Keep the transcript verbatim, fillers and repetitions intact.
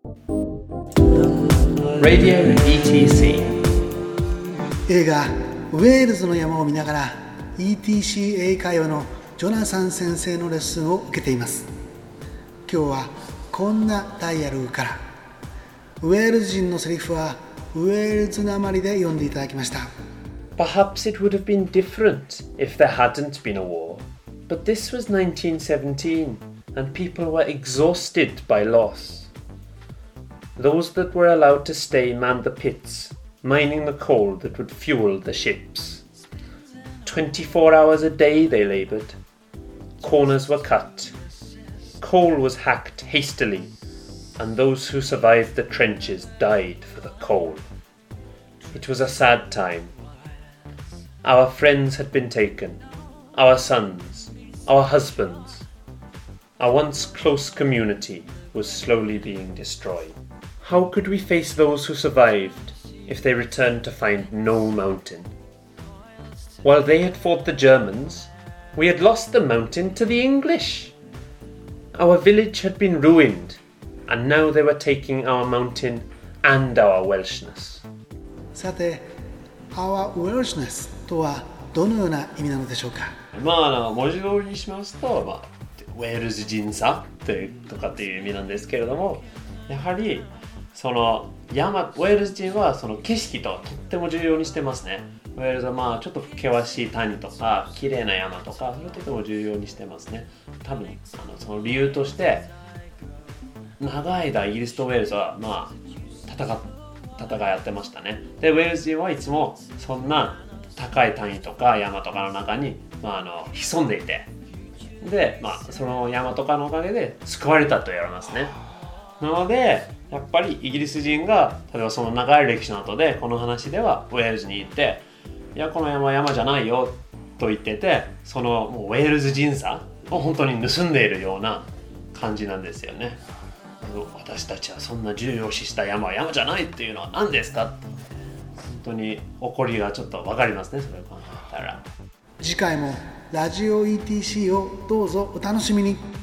Radio イーティーシー映画ウェールズの山を見ながら イーティーシー 英会話のジョナサン先生のレッスンを受けています。今日はこんなダイアログから。ウェールズ人のセリフはウェールズなまりで読んでいただきました。 Perhaps it would have been different if there hadn't been a war. But this was nineteen seventeen, and people were exhausted by loss. Those that were allowed to stay manned the pits, mining the coal that would fuel the ships. Twenty-four hours a day they laboured. Corners were cut. Coal was hacked hastily, and those who survived the trenches died for the coal. It was a sad time. Our friends had been taken, our sons, our husbands. Our once close community was slowly being destroyed. How could we face those who survived if they returned to find no mountain? While they had fought the Germans, we had lost the mountain to the English. Our village had been ruined, and now they were taking our mountain and our Welshness. さて Our Welshness とはどのような意味なのでしょうか。 まあ、あの文字通りにしますと、まあ、ウェールズ人さとかっていう意味なんですけれども、やはりその山ウェールズ人はその景色ととっても重要にしてますね。ウェールズはまあちょっと険しい谷とか綺麗な山とかそれをとても重要にしてますね。多分あのその理由として長い間イギリスとウェールズはまあ戦戦いやってましたね。でウェールズ人はいつもそんな高い谷とか山とかの中に、まあ、あの潜んでいて、で、まあ、その山とかのおかげで救われたと言われますね。なのでやっぱりイギリス人が例えばその長い歴史の後でこの話ではウェールズに行っていやこの山は山じゃないよと言ってて、そのもうウェールズ人さを本当に盗んでいるような感じなんですよね。私たちはそんな重要視した山は山じゃないっていうのは何ですかって、本当に怒りがちょっと分かりますね、それを考えたら。 次回もラジオ イーティーシー をどうぞお楽しみに。